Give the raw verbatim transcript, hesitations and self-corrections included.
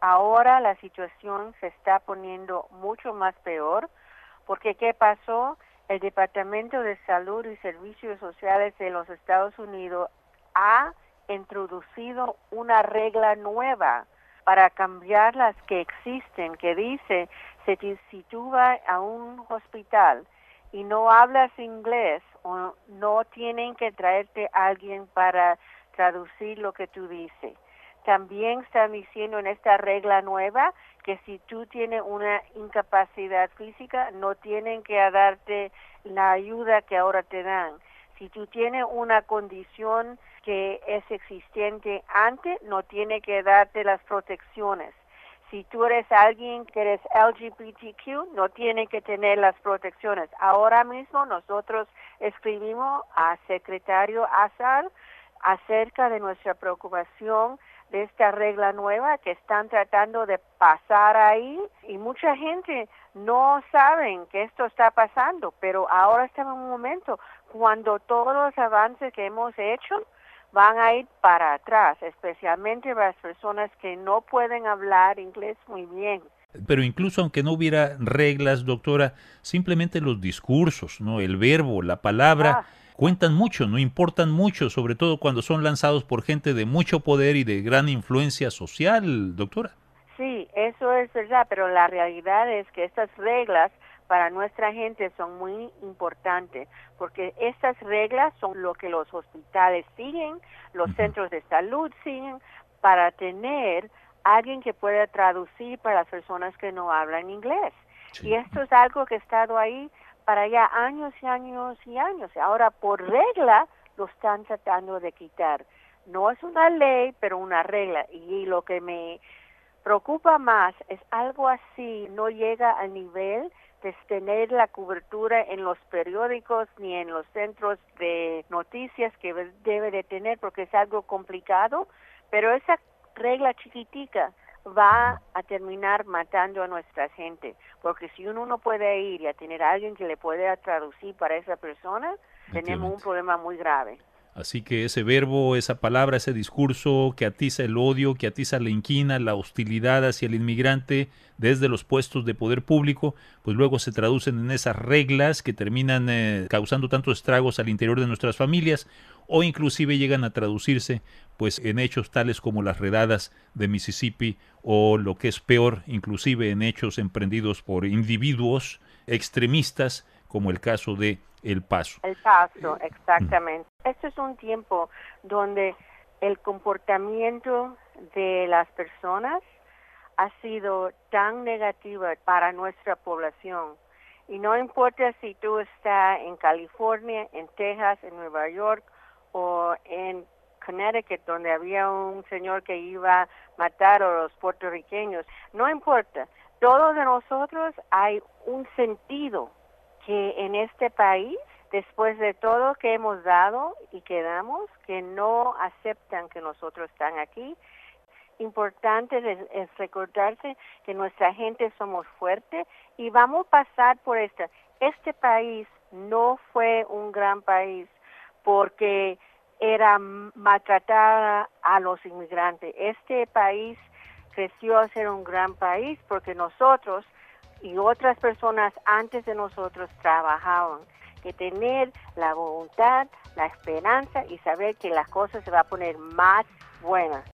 Ahora la situación se está poniendo mucho más peor, porque ¿qué pasó? El Departamento de Salud y Servicios Sociales de los Estados Unidos ha introducido una regla nueva para cambiar las que existen, que dice, si, si tú vas a un hospital y no hablas inglés, o no tienen que traerte a alguien para traducir lo que tú dices. También están diciendo en esta regla nueva que si tú tienes una incapacidad física, no tienen que darte la ayuda que ahora te dan. Si tú tienes una condición que es existente antes, no tiene que darte las protecciones. Si tú eres alguien que eres L G B T Q, no tiene que tener las protecciones. Ahora mismo nosotros escribimos a secretario Azar acerca de nuestra preocupación de esta regla nueva que están tratando de pasar ahí, y mucha gente no saben que esto está pasando, pero ahora estamos en un momento cuando todos los avances que hemos hecho van a ir para atrás, especialmente para las personas que no pueden hablar inglés muy bien. Pero incluso aunque no hubiera reglas, doctora, simplemente los discursos, ¿no? El verbo, la palabra, Ah. cuentan mucho, no importan mucho, sobre todo cuando son lanzados por gente de mucho poder y de gran influencia social, doctora. Sí, eso es verdad, pero la realidad es que estas reglas para nuestra gente son muy importantes, porque estas reglas son lo que los hospitales siguen, los Uh-huh. centros de salud siguen, para tener alguien que pueda traducir para las personas que no hablan inglés. Sí. Y esto es algo que ha estado ahí para ya años y años y años. Ahora, por regla, lo están tratando de quitar. No es una ley, pero una regla. Y lo que me preocupa más es algo así, no llega al nivel de tener la cobertura en los periódicos ni en los centros de noticias que debe de tener, porque es algo complicado, pero esa regla chiquitica va a terminar matando a nuestra gente, porque si uno no puede ir y a tener a alguien que le pueda traducir para esa persona, tenemos un problema muy grave. Así que ese verbo, esa palabra, ese discurso que atiza el odio, que atiza la inquina, la hostilidad hacia el inmigrante desde los puestos de poder público, pues luego se traducen en esas reglas que terminan eh, causando tantos estragos al interior de nuestras familias, o inclusive llegan a traducirse pues en hechos tales como las redadas de Mississippi, o lo que es peor, inclusive en hechos emprendidos por individuos extremistas, como el caso de El Paso. El Paso, exactamente. Este es un tiempo donde el comportamiento de las personas ha sido tan negativo para nuestra población. Y no importa si tú estás en California, en Texas, en Nueva York o en Connecticut, donde había un señor que iba a matar a los puertorriqueños, no importa. Todos de nosotros hay un sentido que en este país, después de todo que hemos dado y que damos, que no aceptan que nosotros están aquí. Importante es, es recordarse que nuestra gente somos fuertes y vamos a pasar por esta. Este país no fue un gran país porque era maltratar a los inmigrantes. Este país creció a ser un gran país porque nosotros y otras personas antes de nosotros trabajaban, que tener la voluntad, la esperanza y saber que las cosas se van a poner más buenas.